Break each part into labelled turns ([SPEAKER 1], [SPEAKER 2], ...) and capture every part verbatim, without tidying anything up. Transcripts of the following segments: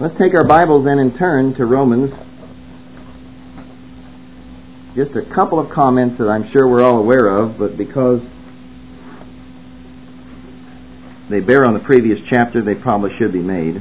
[SPEAKER 1] Let's take our Bibles then and turn to Romans. Just a couple of comments that I'm sure we're all aware of, but because they bear on the previous chapter, they probably should be made.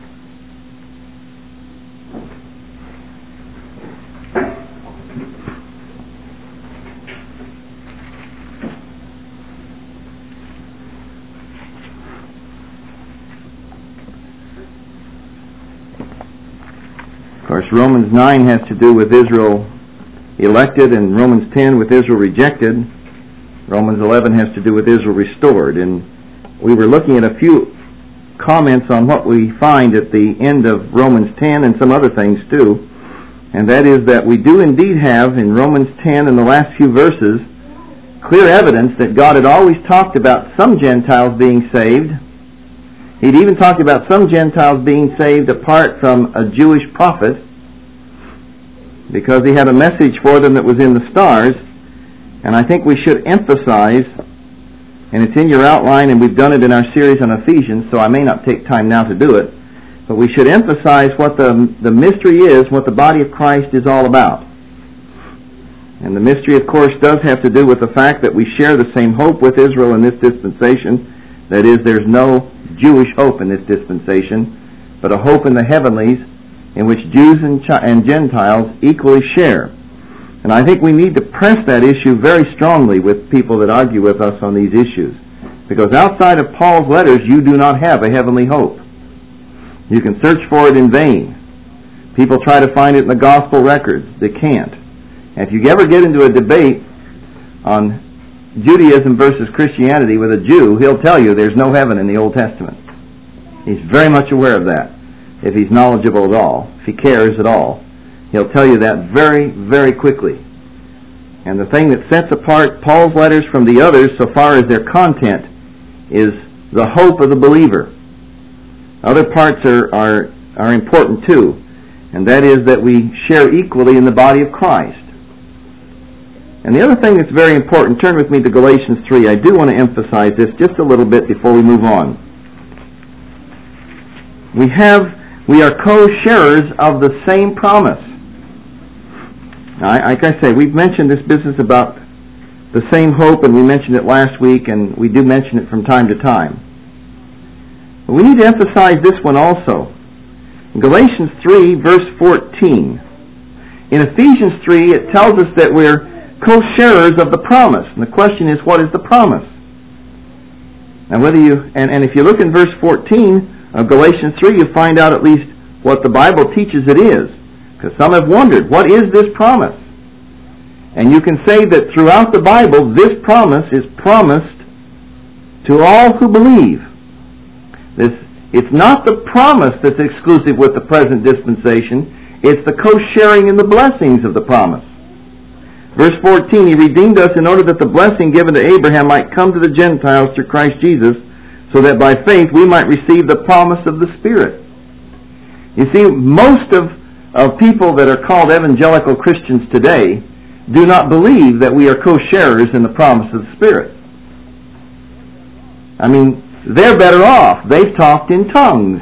[SPEAKER 1] Of course, Romans nine has to do with Israel elected, and Romans ten with Israel rejected. Romans eleven has to do with Israel restored. And we were looking at a few comments on what we find at the end of Romans ten and some other things too. And that is that we do indeed have in Romans ten in the last few verses clear evidence that God had always talked about some Gentiles being saved. He'd even talked about some Gentiles being saved apart from a Jewish prophet, because he had a message for them that was in the stars. And I think we should emphasize, and it's in your outline, and we've done it in our series on Ephesians, so I may not take time now to do it, but we should emphasize what the, the mystery is, what the body of Christ is all about. And the mystery, of course, does have to do with the fact that we share the same hope with Israel in this dispensation. That is, there's no Jewish hope in this dispensation, but a hope in the heavenlies in which Jews and, Ch- and Gentiles equally share. And I think we need to press that issue very strongly with people that argue with us on these issues. Because outside of Paul's letters, you do not have a heavenly hope. You can search for it in vain. People try to find it in the gospel records. They can't. And if you ever get into a debate on Judaism versus Christianity with a Jew, he'll tell you there's no heaven in the Old Testament. He's very much aware of that, if he's knowledgeable at all, if he cares at all. He'll tell you that very, very quickly. And the thing that sets apart Paul's letters from the others, so far as their content, is the hope of the believer. Other parts are, are, are important too, and that is that we share equally in the body of Christ. And the other thing that's very important, turn with me to Galatians three. I do want to emphasize this just a little bit before we move on. We have, we are co-sharers of the same promise. Now, like I say, we've mentioned this business about the same hope, and we mentioned it last week, and we do mention it from time to time. But we need to emphasize this one also. In Galatians three, verse fourteen. In Ephesians three, it tells us that we're co-sharers of the promise. And the question is, what is the promise? And whether you and, and if you look in verse fourteen of Galatians three, you find out at least what the Bible teaches it is. Because some have wondered, what is this promise? And you can say that throughout the Bible, this promise is promised to all who believe. This, it's not the promise that's exclusive with the present dispensation. It's the co-sharing in the blessings of the promise. Verse fourteen, He redeemed us in order that the blessing given to Abraham might come to the Gentiles through Christ Jesus, so that by faith we might receive the promise of the Spirit. You see, most of, of people that are called evangelical Christians today do not believe that we are co-sharers in the promise of the Spirit. I mean, they're better off. They've talked in tongues.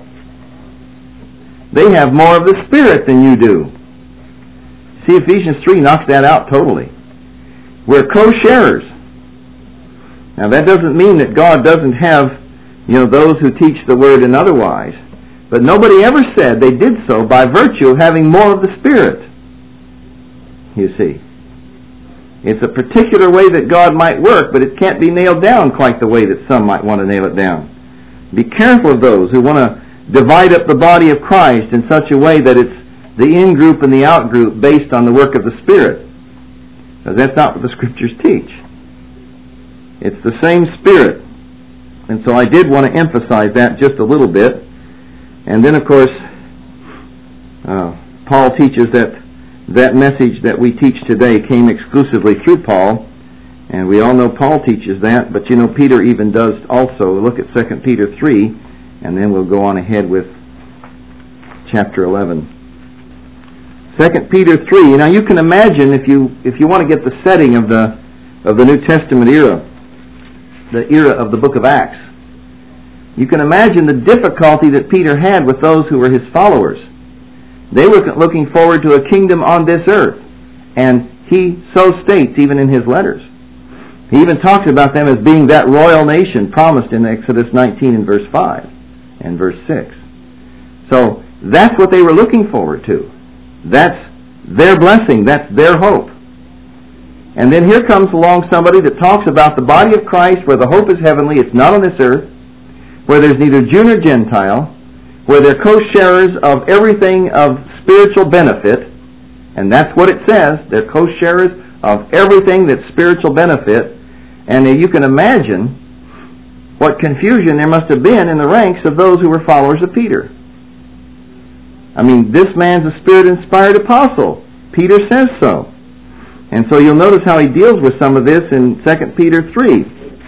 [SPEAKER 1] They have more of the Spirit than you do. See, Ephesians three knocks that out totally. We're co-sharers. Now, that doesn't mean that God doesn't have, you know, those who teach the Word and otherwise. But nobody ever said they did so by virtue of having more of the Spirit. You see. It's a particular way that God might work, but it can't be nailed down quite the way that some might want to nail it down. Be careful of those who want to divide up the body of Christ in such a way that it's the in-group and the out-group based on the work of the Spirit. Because that's not what the Scriptures teach. It's the same Spirit. And so I did want to emphasize that just a little bit. And then, of course, uh, Paul teaches that that message that we teach today came exclusively through Paul. And we all know Paul teaches that. But, you know, Peter even does also. Look at Second Peter three, and then we'll go on ahead with chapter eleven. Second Peter three. Now you can imagine, if you if you want to get the setting of the of the New Testament era, the era of the book of Acts, You can imagine the difficulty that Peter had with those who were his followers. They were looking forward to a kingdom on this earth, and he so states even in his letters. He even talks about them as being that royal nation promised in Exodus nineteen and verse five and verse six. So that's what they were looking forward to. That's their blessing. That's their hope. And then here comes along somebody that talks about the body of Christ where the hope is heavenly. It's not on this earth, where there's neither Jew nor Gentile, where they're co-sharers of everything of spiritual benefit. And that's what it says. They're co-sharers of everything that's spiritual benefit. And you can imagine what confusion there must have been in the ranks of those who were followers of Peter. I mean, this man's a Spirit-inspired apostle. Peter says so. And so you'll notice how he deals with some of this in Second Peter three.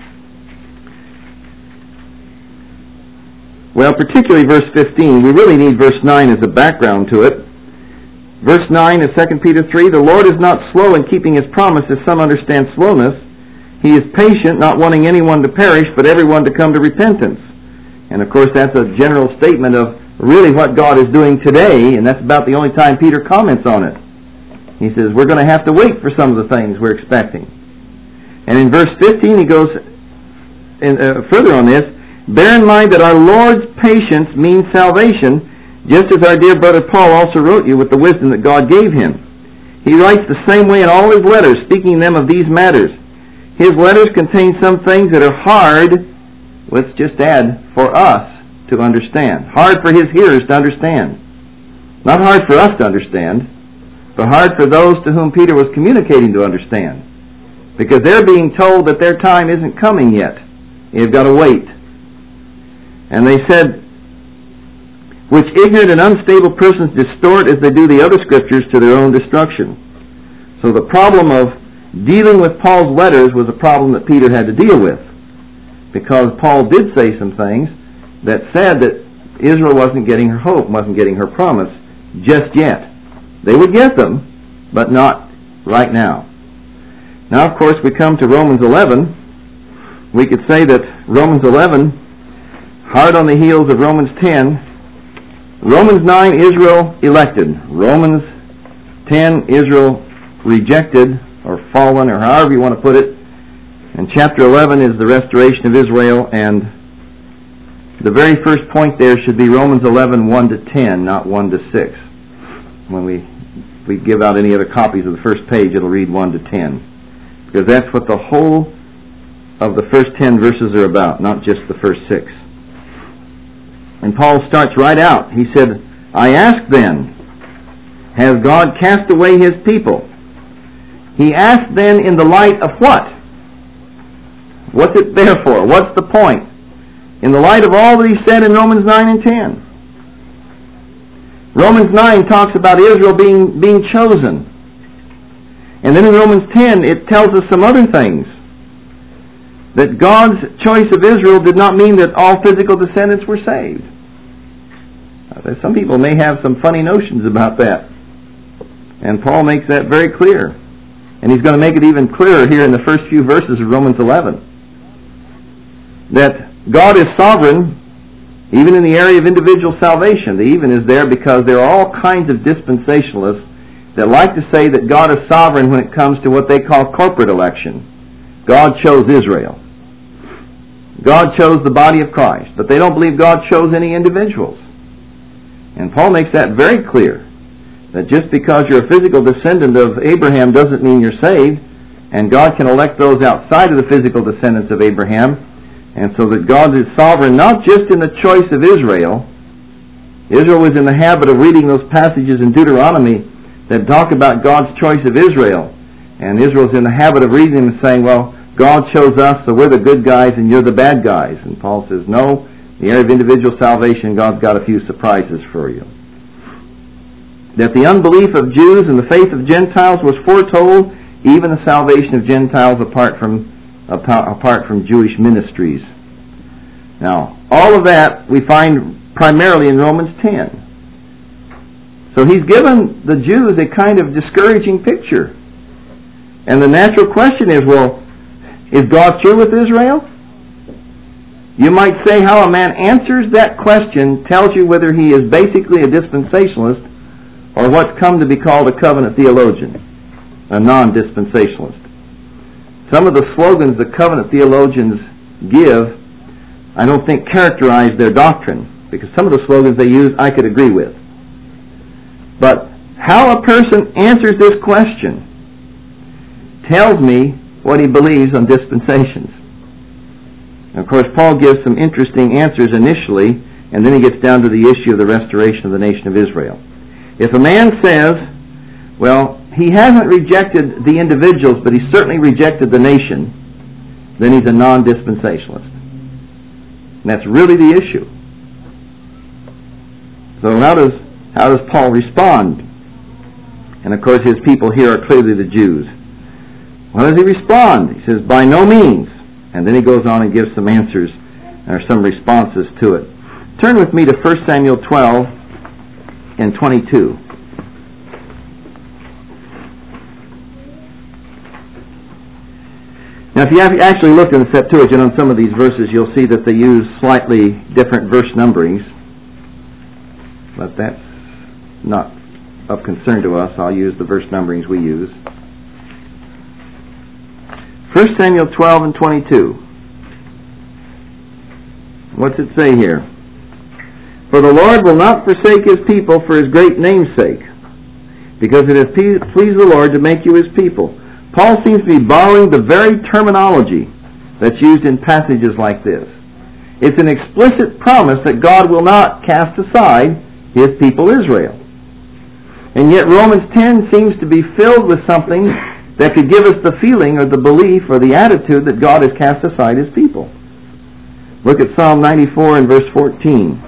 [SPEAKER 1] Well, particularly verse fifteen. We really need verse nine as a background to it. Verse nine of Second Peter three, the Lord is not slow in keeping his promise, as some understand slowness. He is patient, not wanting anyone to perish, but everyone to come to repentance. And of course that's a general statement of really what God is doing today, and that's about the only time Peter comments on it. He says, we're going to have to wait for some of the things we're expecting. And in verse fifteen he goes in, uh, further on this, bear in mind that our Lord's patience means salvation, just as our dear brother Paul also wrote you with the wisdom that God gave him. He writes the same way in all his letters, speaking them of these matters. His letters contain some things that are hard, let's just add, for us to understand. Hard for his hearers to understand. Not hard for us to understand, but hard for those to whom Peter was communicating to understand. Because they're being told that their time isn't coming yet. You've got to wait. And they said, which ignorant and unstable persons distort as they do the other scriptures to their own destruction. So the problem of dealing with Paul's letters was a problem that Peter had to deal with. Because Paul did say some things that said that Israel wasn't getting her hope, wasn't getting her promise just yet. They would get them, but not right now. Now, of course, we come to Romans eleven. We could say that Romans eleven, hard on the heels of Romans ten. Romans nine, Israel elected. Romans ten, Israel rejected or fallen, or however you want to put it. And chapter eleven is the restoration of Israel, and the very first point there should be Romans eleven, one to ten, not one to six. When we, we give out any other copies of the first page, it'll read one to ten. Because that's what the whole of the first ten verses are about, not just the first six. And Paul starts right out. He said, I ask then, has God cast away his people? He asked then in the light of what? What's it there for? What's the point? In the light of all that he said in Romans nine and ten. Romans nine talks about Israel being, being chosen. And then in Romans ten it tells us some other things. That God's choice of Israel did not mean that all physical descendants were saved. Some people may have some funny notions about that. And Paul makes that very clear. And he's going to make it even clearer here in the first few verses of Romans eleven. That God is sovereign even in the area of individual salvation. The even is there because there are all kinds of dispensationalists that like to say that God is sovereign when it comes to what they call corporate election. God chose Israel. God chose the body of Christ. But they don't believe God chose any individuals. And Paul makes that very clear. That just because you're a physical descendant of Abraham doesn't mean you're saved. And God can elect those outside of the physical descendants of Abraham. And so that God is sovereign not just in the choice of Israel. Israel was in the habit of reading those passages in Deuteronomy that talk about God's choice of Israel. And Israel's in the habit of reading them and saying, well, God chose us, so we're the good guys and you're the bad guys. And Paul says, no, in the area of individual salvation, God's got a few surprises for you. That the unbelief of Jews and the faith of Gentiles was foretold, even the salvation of Gentiles apart from apart from Jewish ministries. Now, all of that we find primarily in Romans ten. So he's given the Jews a kind of discouraging picture. And the natural question is, well, is God through with Israel? You might say how a man answers that question tells you whether he is basically a dispensationalist or what's come to be called a covenant theologian, a non-dispensationalist. Some of the slogans the covenant theologians give, I don't think characterize their doctrine, because some of the slogans they use I could agree with. But how a person answers this question tells me what he believes on dispensations. And of course, Paul gives some interesting answers initially, and then he gets down to the issue of the restoration of the nation of Israel. If a man says, well, he hasn't rejected the individuals, but he certainly rejected the nation, then he's a non-dispensationalist. And that's really the issue. So how does, how does Paul respond? And of course his people here are clearly the Jews. How does he respond? He says, by no means. And then he goes on and gives some answers, or some responses to it. Turn with me to First Samuel twelve and twenty-two. Now, if you have actually looked in the Septuagint on some of these verses, you'll see that they use slightly different verse numberings. But that's not of concern to us. I'll use the verse numberings we use. First Samuel twelve and twenty-two. What's it say here? For the Lord will not forsake His people for His great name's sake, because it has pleased the Lord to make you His people. Paul seems to be borrowing the very terminology that's used in passages like this. It's an explicit promise that God will not cast aside His people Israel. And yet Romans ten seems to be filled with something that could give us the feeling or the belief or the attitude that God has cast aside His people. Look at Psalm ninety-four and verse fourteen.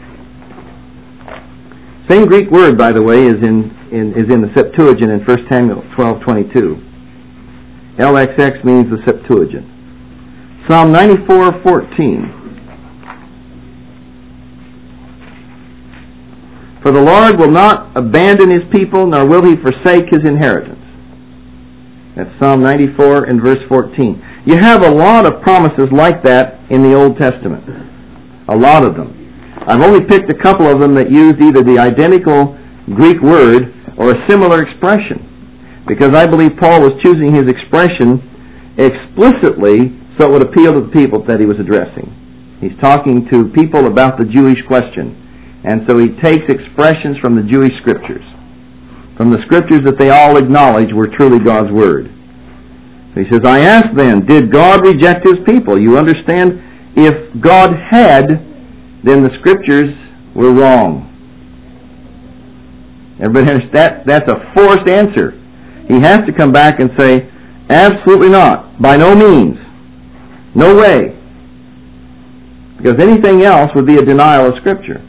[SPEAKER 1] Same Greek word, by the way, is in, in, is in the Septuagint in First Samuel twelve twenty-two. L X X means the Septuagint. Psalm ninety-four fourteen. For the Lord will not abandon His people, nor will He forsake His inheritance. That's Psalm ninety-four and verse fourteen. You have a lot of promises like that in the Old Testament. A lot of them. I've only picked a couple of them that used either the identical Greek word or a similar expression, because I believe Paul was choosing his expression explicitly so it would appeal to the people that he was addressing. He's talking to people about the Jewish question, and so he takes expressions from the Jewish Scriptures, from the Scriptures that they all acknowledge were truly God's Word. So he says, I ask then, did God reject His people? You understand, if God had, then the Scriptures were wrong. Everybody understand? That, that's a forced answer. He has to come back and say, absolutely not. By no means. No way. Because anything else would be a denial of Scripture.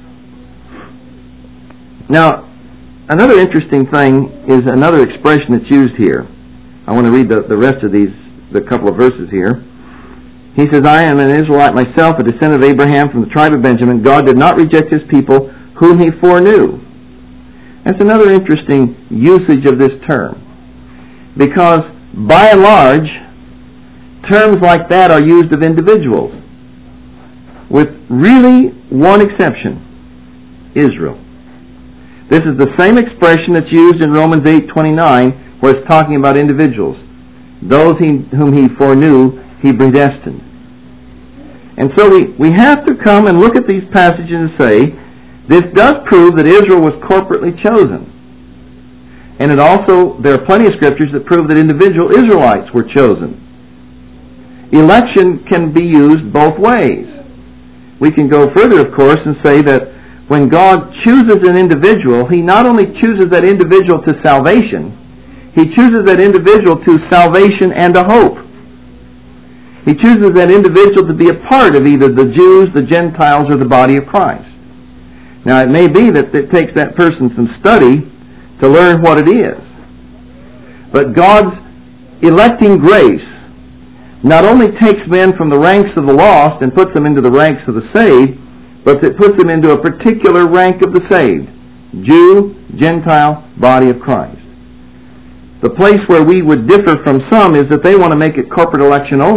[SPEAKER 1] Now, another interesting thing is another expression that's used here. I want to read the, the rest of these, the couple of verses here. He says, I am an Israelite myself, a descendant of Abraham from the tribe of Benjamin. God did not reject His people whom He foreknew. That's another interesting usage of this term. Because, by and large, terms like that are used of individuals. With really one exception, Israel. This is the same expression that's used in Romans eight twenty-nine, where it's talking about individuals. Those he, whom He foreknew, He predestined. And so we, we have to come and look at these passages and say, this does prove that Israel was corporately chosen. And it also, there are plenty of scriptures that prove that individual Israelites were chosen. Election can be used both ways. We can go further, of course, and say that when God chooses an individual, He not only chooses that individual to salvation, He chooses that individual to salvation and a hope. He chooses that individual to be a part of either the Jews, the Gentiles, or the body of Christ. Now, it may be that it takes that person some study to learn what it is. But God's electing grace not only takes men from the ranks of the lost and puts them into the ranks of the saved, but it puts them into a particular rank of the saved. Jew, Gentile, body of Christ. The place where we would differ from some is that they want to make it corporate election only,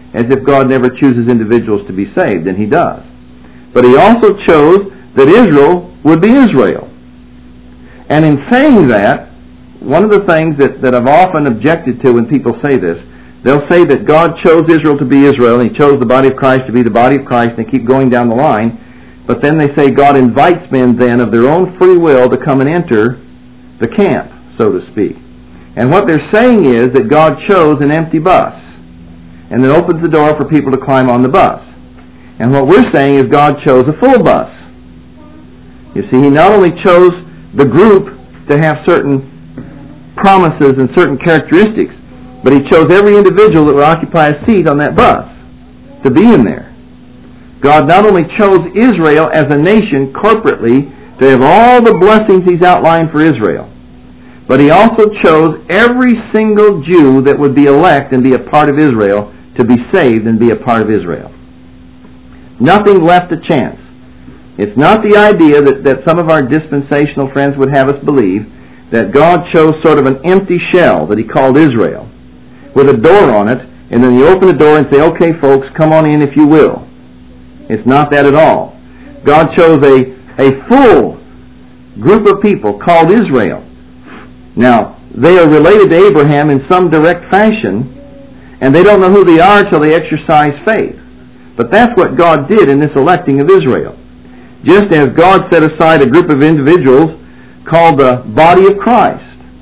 [SPEAKER 1] as if God never chooses individuals to be saved, and He does. But He also chose that Israel would be Israel. And in saying that, one of the things that, that I've often objected to when people say this, they'll say that God chose Israel to be Israel, and He chose the body of Christ to be the body of Christ, and they keep going down the line. But then they say God invites men then of their own free will to come and enter the camp, so to speak. And what they're saying is that God chose an empty bus, and then opens the door for people to climb on the bus. And what we're saying is God chose a full bus. You see, He not only chose the group to have certain promises and certain characteristics, but He chose every individual that would occupy a seat on that bus to be in there. God not only chose Israel as a nation corporately to have all the blessings He's outlined for Israel, but He also chose every single Jew that would be elect and be a part of Israel to be saved and be a part of Israel. Nothing left to chance. It's not the idea that, that some of our dispensational friends would have us believe that God chose sort of an empty shell that He called Israel with a door on it, and then you open the door and say, okay folks, come on in if you will. It's not that at all. God chose a, a full group of people called Israel. Now, they are related to Abraham in some direct fashion, and they don't know who they are until they exercise faith. But that's what God did in this electing of Israel. Just as God set aside a group of individuals called the body of Christ.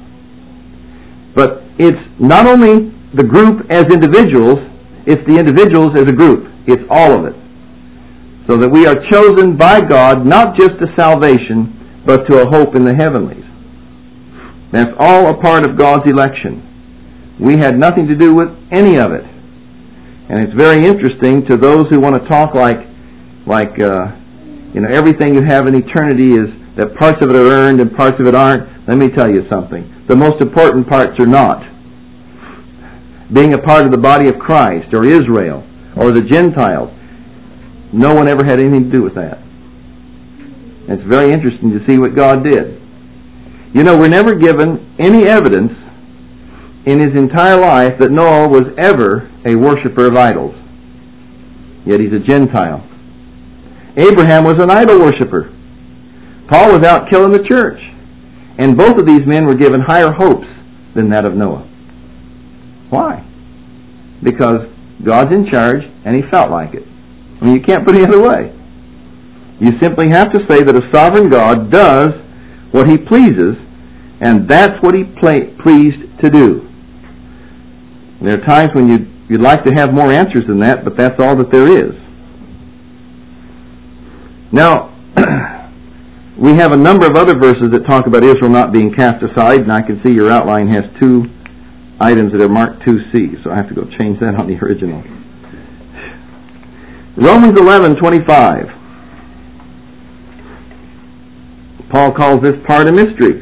[SPEAKER 1] But it's not only the group as individuals, it's the individuals as a group. It's all of it. So that we are chosen by God not just to salvation, but to a hope in the heavenlies. That's all a part of God's election. We had nothing to do with any of it. And it's very interesting to those who want to talk like, like uh, you know, everything you have in eternity is that parts of it are earned and parts of it aren't. Let me tell you something. The most important parts are not. Being a part of the body of Christ, or Israel, or the Gentiles, no one ever had anything to do with that. It's very interesting to see what God did. You know, we're never given any evidence in his entire life that Noah was ever a worshiper of idols. Yet he's a Gentile. Abraham was an idol worshiper. Paul was out killing the church. And both of these men were given higher hopes than that of Noah. Why? Because God's in charge and he felt like it. I mean, you can't put it the other way. You simply have to say that a sovereign God does what he pleases, and that's what he ple- pleased to do. There are times when you'd, you'd like to have more answers than that, but that's all that there is. Now, we have a number of other verses that talk about Israel not being cast aside, and I can see your outline has two items that are marked two C, so I have to go change that on the original. Romans eleven twenty-five. Paul calls this part a mystery.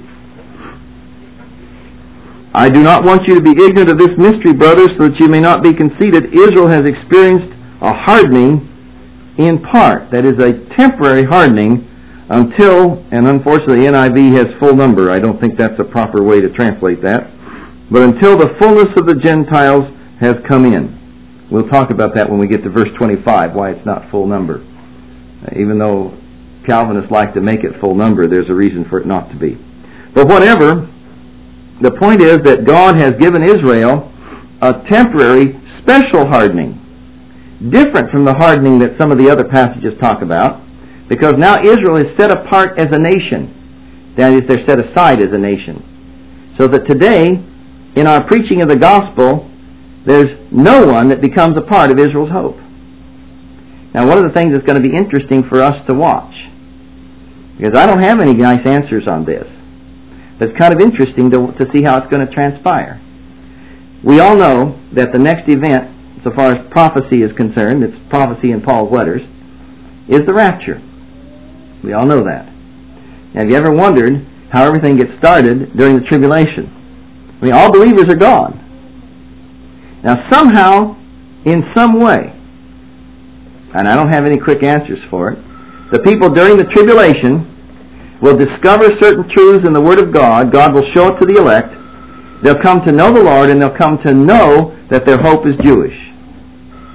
[SPEAKER 1] I do not want you to be ignorant of this mystery, brothers, so that you may not be conceited. Israel has experienced a hardening in part. That is a temporary hardening until, and unfortunately N I V has full number. I don't think that's a proper way to translate that. But until the fullness of the Gentiles has come in. We'll talk about that when we get to verse twenty-five, why it's not full number. Uh, even though Calvinists like to make it full number, there's a reason for it not to be. But whatever, the point is that God has given Israel a temporary, special hardening. Different from the hardening that some of the other passages talk about, because now Israel is set apart as a nation. That is, they're set aside as a nation. So that today, in our preaching of the gospel, there's no one that becomes a part of Israel's hope. Now, one of the things that's going to be interesting for us to watch, because I don't have any nice answers on this, but it's kind of interesting to, to see how it's going to transpire. We all know that the next event, so far as prophecy is concerned, it's prophecy in Paul's letters, is the rapture. We all know that. Now, have you ever wondered how everything gets started during the tribulation? I mean, all believers are gone. Now, somehow, in some way, and I don't have any quick answers for it, the people during the tribulation will discover certain truths in the Word of God. God will show it to the elect. They'll come to know the Lord, and they'll come to know that their hope is Jewish.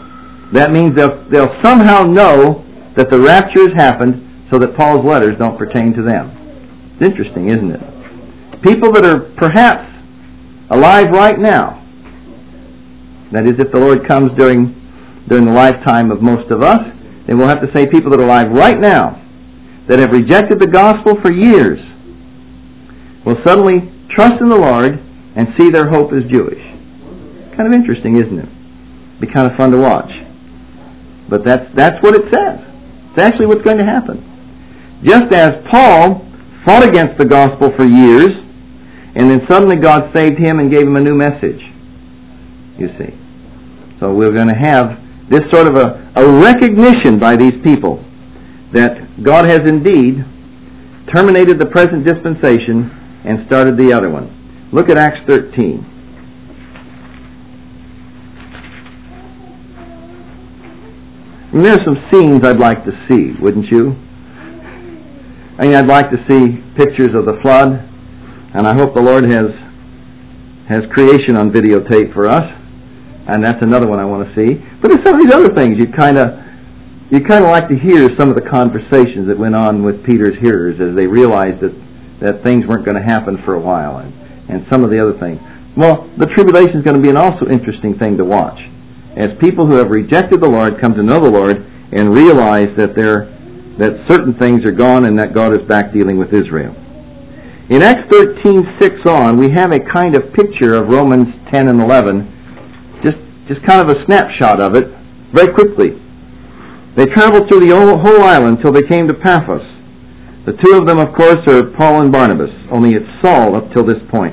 [SPEAKER 1] That means they'll, they'll somehow know that the rapture has happened so that Paul's letters don't pertain to them. It's interesting, isn't it? People that are perhaps alive right now, that is, if the Lord comes during, during the lifetime of most of us, then we'll have to say people that are alive right now, that have rejected the gospel for years, will suddenly trust in the Lord and see their hope is Jewish. Kind of interesting, isn't it? Be kind of fun to watch. But that's that's what it says. It's actually what's going to happen. Just as Paul fought against the gospel for years, and then suddenly God saved him and gave him a new message. You see. So we're going to have this sort of a, a recognition by these people that God has indeed terminated the present dispensation and started the other one. Look at Acts thirteen. And there's some scenes I'd like to see, wouldn't you? I mean, I'd like to see pictures of the flood, and I hope the Lord has has creation on videotape for us, and that's another one I want to see. But there's some of these other things you kind of you kind of like to hear some of the conversations that went on with Peter's hearers as they realized that, that things weren't going to happen for a while, and, and some of the other things. Well, the tribulation is going to be an also interesting thing to watch, as people who have rejected the Lord come to know the Lord and realize that they're that certain things are gone and that God is back dealing with Israel. In Acts thirteen six on, we have a kind of picture of Romans ten and eleven, just just kind of a snapshot of it, very quickly. They traveled through the whole island till they came to Paphos. The two of them, of course, are Paul and Barnabas, only it's Saul up till this point.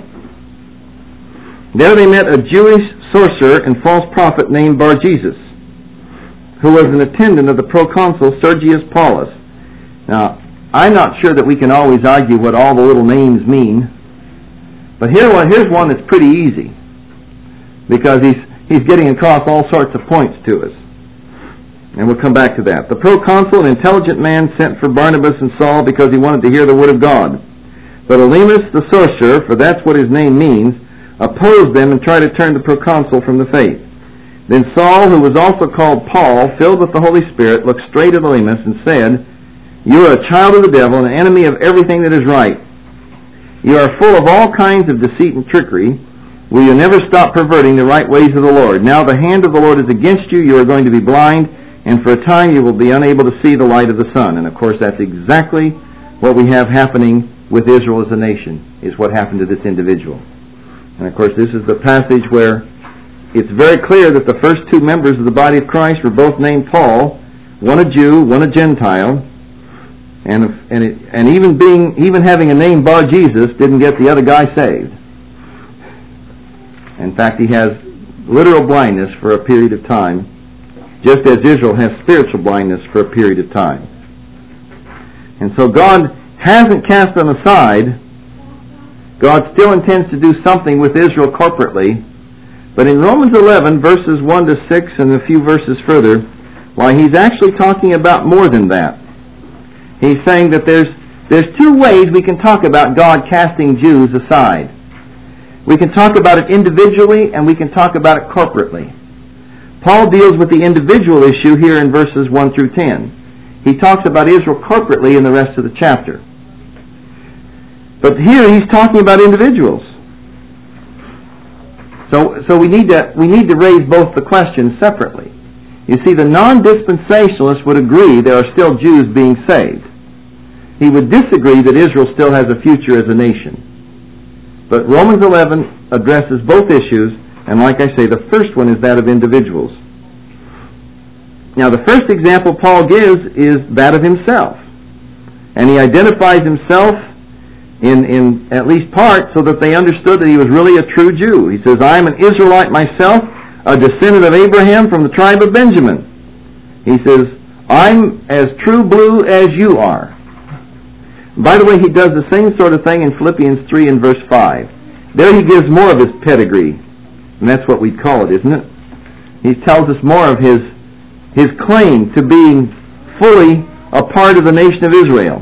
[SPEAKER 1] There they met a Jewish sorcerer and false prophet named Bar-Jesus, who was an attendant of the proconsul Sergius Paulus. Now, I'm not sure that we can always argue what all the little names mean, but here, here's one that's pretty easy, because he's, he's getting across all sorts of points to us. And we'll come back to that. The proconsul, an intelligent man, sent for Barnabas and Saul because he wanted to hear the word of God. But Elymas the sorcerer, for that's what his name means, opposed them and tried to turn the proconsul from the faith. Then Saul, who was also called Paul, filled with the Holy Spirit, looked straight at Elymas and said, "You are a child of the devil and an enemy of everything that is right. You are full of all kinds of deceit and trickery. Will you never stop perverting the right ways of the Lord? Now the hand of the Lord is against you. You are going to be blind, and for a time you will be unable to see the light of the sun." And of course that's exactly what we have happening with Israel as a nation, is what happened to this individual. And of course this is the passage where it's very clear that the first two members of the body of Christ were both named Paul, one a Jew, one a Gentile, and and, it, and even being even having a name Bar-Jesus didn't get the other guy saved. In fact, he has literal blindness for a period of time, just as Israel has spiritual blindness for a period of time. And so God hasn't cast them aside. God still intends to do something with Israel corporately. But in Romans eleven, verses one to six and a few verses further, why, he's actually talking about more than that. He's saying that there's, there's two ways we can talk about God casting Jews aside. We can talk about it individually and we can talk about it corporately. Paul deals with the individual issue here in verses one through ten. He talks about Israel corporately in the rest of the chapter. But here he's talking about individuals. So, so we need to we need to raise both the questions separately. You see, the non-dispensationalist would agree there are still Jews being saved. He would disagree that Israel still has a future as a nation. But Romans eleven addresses both issues, and like I say, the first one is that of individuals. Now, the first example Paul gives is that of himself. And he identifies himself in, in at least part so that they understood that he was really a true Jew. He says, "I am an Israelite myself, a descendant of Abraham from the tribe of Benjamin." He says, "I'm as true blue as you are." By the way, he does the same sort of thing in Philippians three and verse five. There he gives more of his pedigree, and that's what we'd call it, isn't it? He tells us more of his, his claim to being fully a part of the nation of Israel.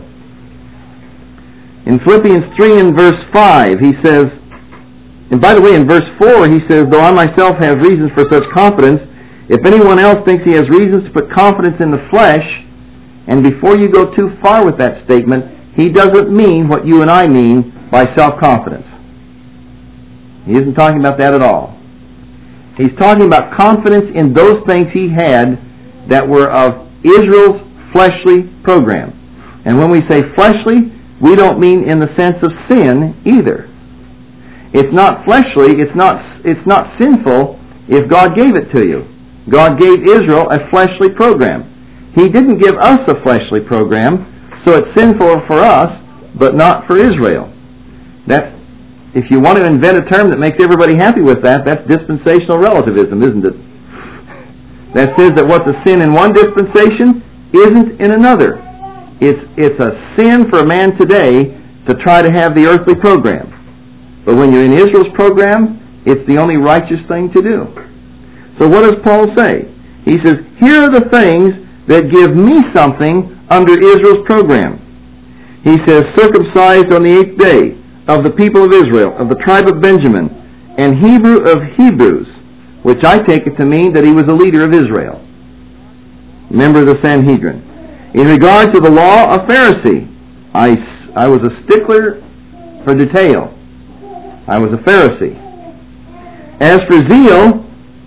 [SPEAKER 1] In Philippians three and verse five, he says, and by the way, in verse four, he says, "Though I myself have reasons for such confidence, If anyone else thinks he has reasons to put confidence in the flesh, and before you go too far with that statement, he doesn't mean what you and I mean by self-confidence. He isn't talking about that at all. He's talking about confidence in those things he had that were of Israel's fleshly program. And when we say fleshly, we don't mean in the sense of sin either. It's not fleshly, it's not, it's not sinful if God gave it to you. God gave Israel a fleshly program. He didn't give us a fleshly program, so it's sinful for us, but not for Israel. That's, if you want to invent a term that makes everybody happy with that, that's dispensational relativism, isn't it? That says that what's a sin in one dispensation isn't in another. It's, it's a sin for a man today to try to have the earthly program. But when you're in Israel's program, it's the only righteous thing to do. So what does Paul say? He says, here are the things that give me something under Israel's program. He says, circumcised on the eighth day, of the people of Israel, of the tribe of Benjamin, and Hebrew of Hebrews, which I take it to mean that he was a leader of Israel, member of the Sanhedrin. In regard to the law, a Pharisee. I, I was a stickler for detail. I was a Pharisee. As for zeal,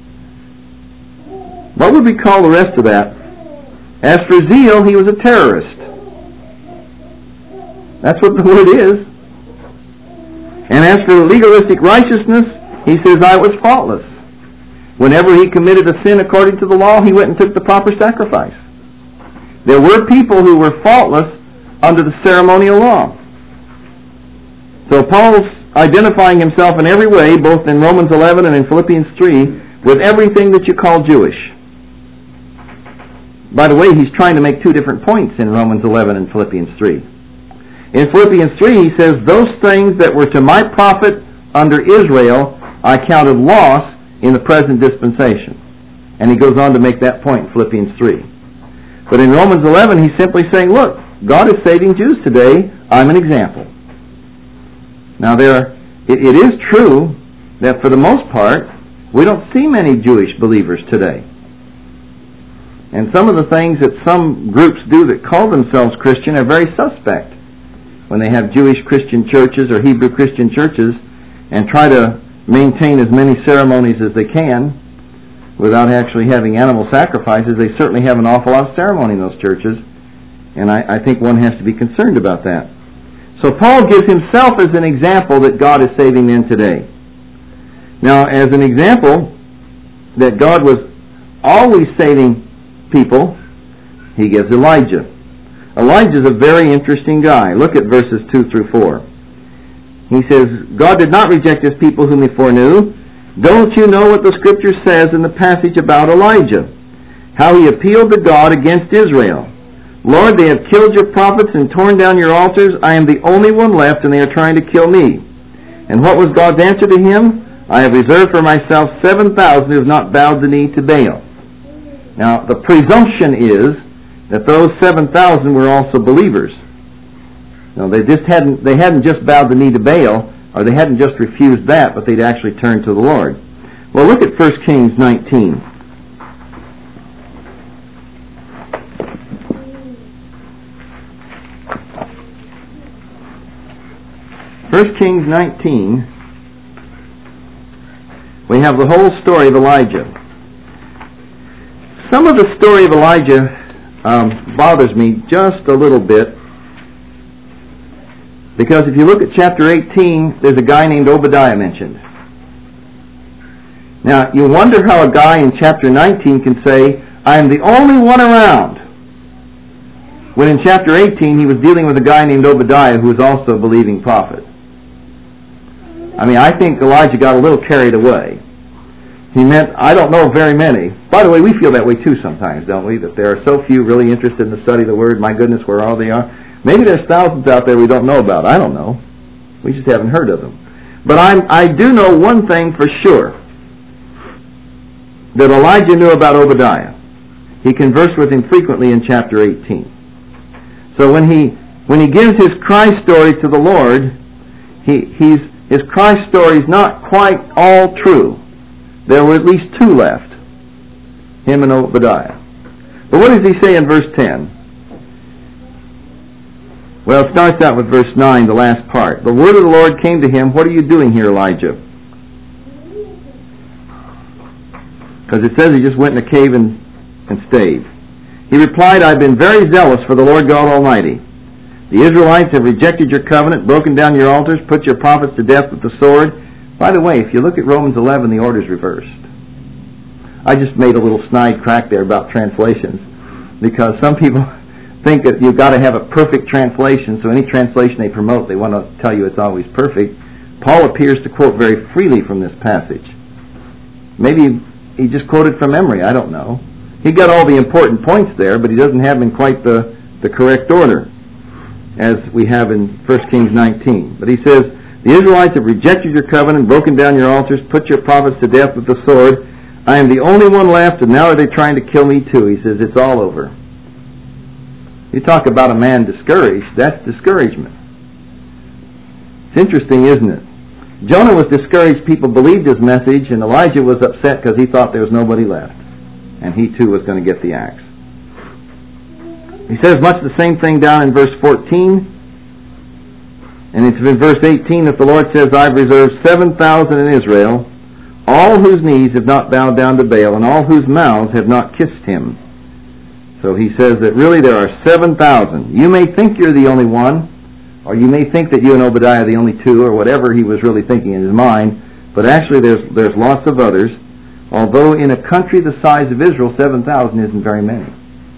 [SPEAKER 1] what would we call the rest of that? As for zeal, he was a terrorist. That's what the word is. And as for legalistic righteousness, he says, I was faultless. Whenever he committed a sin according to the law, he went and took the proper sacrifice. There were people who were faultless under the ceremonial law. So Paul's identifying himself in every way, both in Romans eleven and in Philippians three, with everything that you call Jewish. By the way, he's trying to make two different points in Romans eleven and Philippians three. In Philippians three, he says, those things that were to my profit under Israel, I counted loss in the present dispensation. And he goes on to make that point in Philippians three. But in Romans eleven, he's simply saying, look, God is saving Jews today. I'm an example. Now, there, it, it is true that for the most part, we don't see many Jewish believers today. And some of the things that some groups do that call themselves Christian are very suspect. When they have Jewish Christian churches or Hebrew Christian churches and try to maintain as many ceremonies as they can without actually having animal sacrifices, they certainly have an awful lot of ceremony in those churches, and I, I think one has to be concerned about that. So Paul gives himself as an example that God is saving men today. Now, as an example that God was always saving people, he gives Elijah. Elijah's a very interesting guy. Look at verses two through four. He says, God did not reject his people whom he foreknew. Don't you know what the Scripture says in the passage about Elijah? How he appealed to God against Israel. Lord, they have killed your prophets and torn down your altars. I am the only one left, and they are trying to kill me. And what was God's answer to him? I have reserved for myself seven thousand who have not bowed the knee to Baal. Now, the presumption is that those seven thousand were also believers. No, they just hadn't they hadn't just bowed the knee to Baal, or they hadn't just refused that, but they'd actually turned to the Lord. Well, look at First Kings nineteen. First Kings nineteen, we have the whole story of Elijah. Some of the story of Elijah Um, bothers me just a little bit, because if you look at chapter eighteen, there's a guy named Obadiah mentioned. Now, you wonder how a guy in chapter nineteen can say, I am the only one around, when in chapter eighteen he was dealing with a guy named Obadiah who was also a believing prophet. I mean, I think Elijah got a little carried away. He meant, I don't know very many. By the way, we feel that way too sometimes, don't we? That there are so few really interested in the study of the Word. My goodness, where all they are. Maybe there's thousands out there we don't know about. I don't know. We just haven't heard of them. But I'm, I do know one thing for sure. That Elijah knew about Obadiah. He conversed with him frequently in chapter eighteen. So when he when he gives his Christ story to the Lord, he, he's, his Christ story is not quite all true. There were at least two left. Him and Obadiah. But what does he say in verse ten? Well, it starts out with verse nine, the last part. The word of the Lord came to him, "What are you doing here, Elijah?" Because it says he just went in a cave and, and stayed. He replied, "I've been very zealous for the Lord God Almighty. The Israelites have rejected your covenant, broken down your altars, put your prophets to death with the sword." By the way, if you look at Romans eleven, the order's reversed. I just made a little snide crack there about translations, because some people think that you've got to have a perfect translation, so any translation they promote, they want to tell you it's always perfect. Paul appears to quote very freely from this passage. Maybe he just quoted from memory, I don't know. He got all the important points there, but he doesn't have them in quite the, the correct order, as we have in First Kings nineteen. But he says, "The Israelites have rejected your covenant, broken down your altars, put your prophets to death with the sword. I am the only one left, and now are they trying to kill me too." He says, it's all over. You talk about a man discouraged, that's discouragement. It's interesting, isn't it? Jonah was discouraged, people believed his message, and Elijah was upset because he thought there was nobody left. And he too was going to get the axe. He says much the same thing down in verse fourteen. And it's in verse eighteen that the Lord says, "I've reserved seven thousand in Israel, all whose knees have not bowed down to Baal, and all whose mouths have not kissed him." So he says that really there are seven thousand. You may think you're the only one, or you may think that you and Obadiah are the only two, or whatever he was really thinking in his mind, but actually there's there's lots of others, although in a country the size of Israel, seven thousand isn't very many.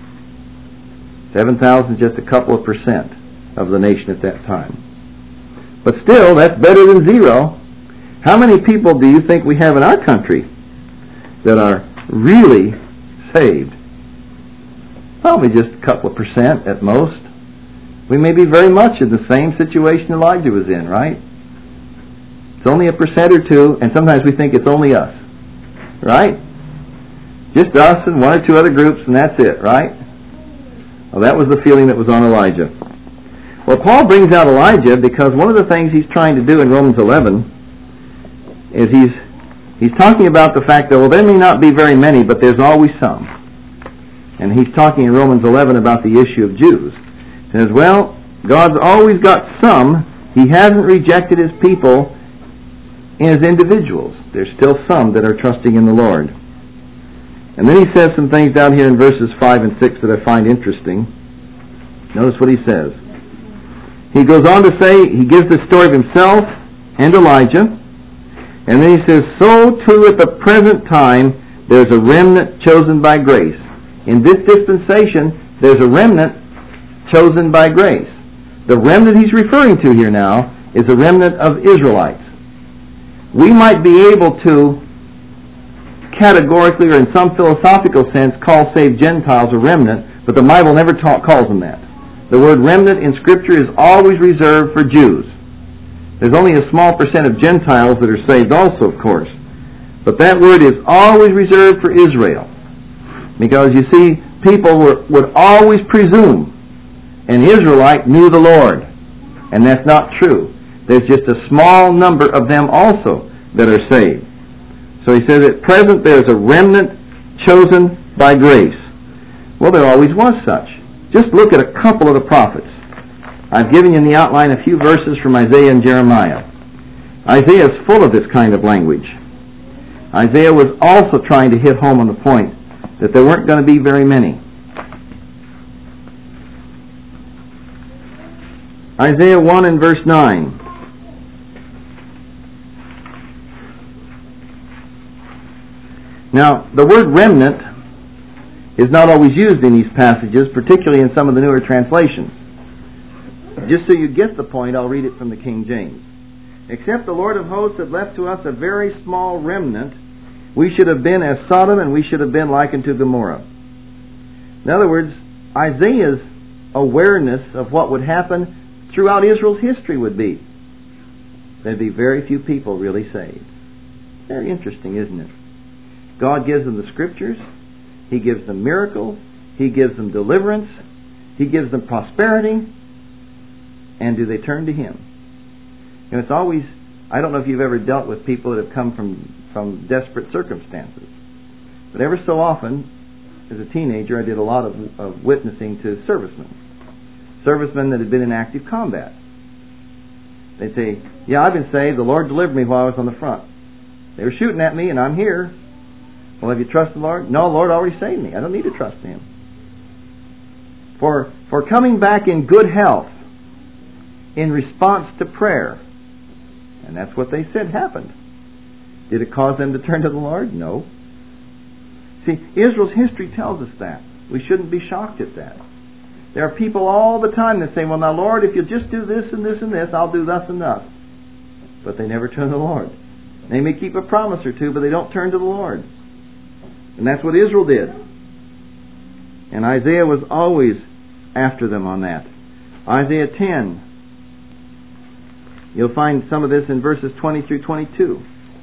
[SPEAKER 1] seven thousand is just a couple of percent of the nation at that time. But still, that's better than zero. How many people do you think we have in our country that are really saved? Probably just a couple of percent at most. We may be very much in the same situation Elijah was in, right? It's only a percent or two, and sometimes we think it's only us, right? Just us and one or two other groups, and that's it, right? Well, that was the feeling that was on Elijah. Well, Paul brings out Elijah because one of the things he's trying to do in Romans eleven is he's he's talking about the fact that, well, there may not be very many, but there's always some. And he's talking in Romans eleven about the issue of Jews. He says, well, God's always got some. He hasn't rejected his people as individuals. There's still some that are trusting in the Lord. And then he says some things down here in verses five and six that I find interesting. Notice what he says. He goes on to say, he gives the story of himself and Elijah. And then he says, "So too at the present time there's a remnant chosen by grace." In this dispensation, there's a remnant chosen by grace. The remnant he's referring to here now is a remnant of Israelites. We might be able to categorically or in some philosophical sense call saved Gentiles a remnant, but the Bible never ta- calls them that. The word remnant in Scripture is always reserved for Jews. There's only a small percent of Gentiles that are saved also, of course. But that word is always reserved for Israel. Because, you see, people were, would always presume an Israelite knew the Lord. And that's not true. There's just a small number of them also that are saved. So he says, at present there's a remnant chosen by grace. Well, there always was such. Just look at a couple of the prophets. I've given you in the outline a few verses from Isaiah and Jeremiah. Isaiah is full of this kind of language. Isaiah was also trying to hit home on the point that there weren't going to be very many. Isaiah one and verse nine. Now, the word remnant is not always used in these passages, particularly in some of the newer translations. Just so you get the point, I'll read it from the King James. "Except the Lord of hosts had left to us a very small remnant, we should have been as Sodom, and we should have been likened to Gomorrah." In other words, Isaiah's awareness of what would happen throughout Israel's history would be there'd be very few people really saved. Very interesting, isn't it? God gives them the Scriptures. He gives them miracles. He gives them deliverance. He gives them prosperity. And do they turn to Him? And it's always, I don't know if you've ever dealt with people that have come from, from desperate circumstances. But ever so often, as a teenager, I did a lot of, of witnessing to servicemen. Servicemen that had been in active combat. They'd say, yeah, I've been saved. The Lord delivered me while I was on the front. They were shooting at me and I'm here. Well, have you trusted the Lord? No, the Lord already saved me. I don't need to trust Him. For, for coming back in good health in response to prayer. And that's what they said happened. Did it cause them to turn to the Lord? No. See, Israel's history tells us that. We shouldn't be shocked at that. There are people all the time that say, well, now, Lord, if you'll just do this and this and this, I'll do thus and thus. But they never turn to the Lord. They may keep a promise or two, but they don't turn to the Lord. And that's what Israel did. And Isaiah was always after them on that. Isaiah ten. You'll find some of this in verses twenty through twenty-two.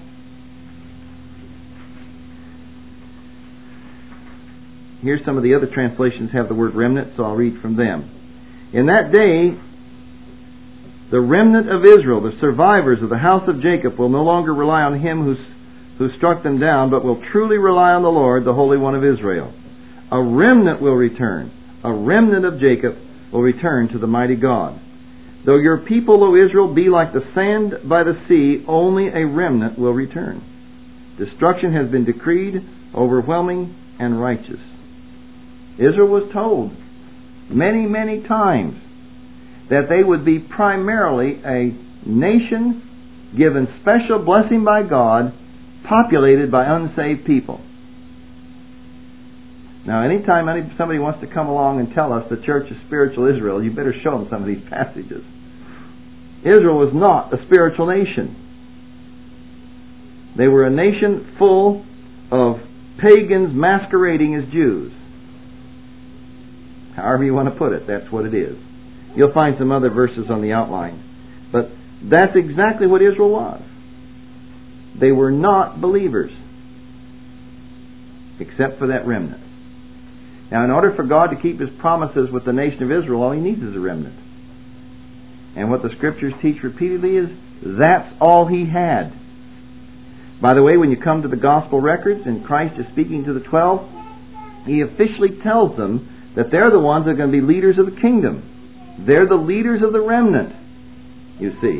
[SPEAKER 1] Here's some of the other translations have the word remnant, so I'll read from them. In that day, the remnant of Israel, the survivors of the house of Jacob, will no longer rely on him who, who struck them down, but will truly rely on the Lord, the Holy One of Israel. A remnant will return. A remnant of Jacob will return to the mighty God. Though your people, O Israel, be like the sand by the sea, only a remnant will return. Destruction has been decreed, overwhelming and righteous. Israel was told many, many times that they would be primarily a nation given special blessing by God, populated by unsaved people. Now, anytime somebody wants to come along and tell us the church is spiritual Israel, you better show them some of these passages. Israel was not a spiritual nation. They were a nation full of pagans masquerading as Jews. However you want to put it, that's what it is. You'll find some other verses on the outline. But that's exactly what Israel was. They were not believers, except for that remnant. Now, in order for God to keep His promises with the nation of Israel, all He needs is a remnant. And what the Scriptures teach repeatedly is that's all He had. By the way, when you come to the Gospel records and Christ is speaking to the twelve, He officially tells them that they're the ones that are going to be leaders of the kingdom. They're the leaders of the remnant, you see.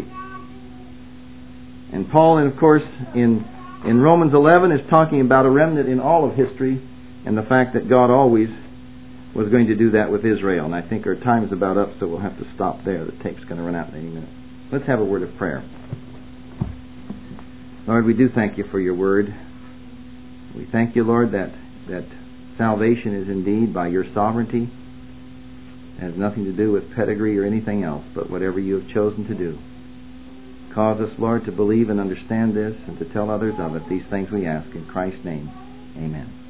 [SPEAKER 1] And Paul, and of course, in, in Romans eleven is talking about a remnant in all of history and the fact that God always was going to do that with Israel. And I think our time is about up, so we'll have to stop there. The tape's going to run out in any minute. Let's have a word of prayer. Lord, we do thank You for Your word. We thank You, Lord, that that salvation is indeed by Your sovereignty. It has nothing to do with pedigree or anything else, but whatever You have chosen to do. Cause us, Lord, to believe and understand this and to tell others of it. These things we ask in Christ's name. Amen.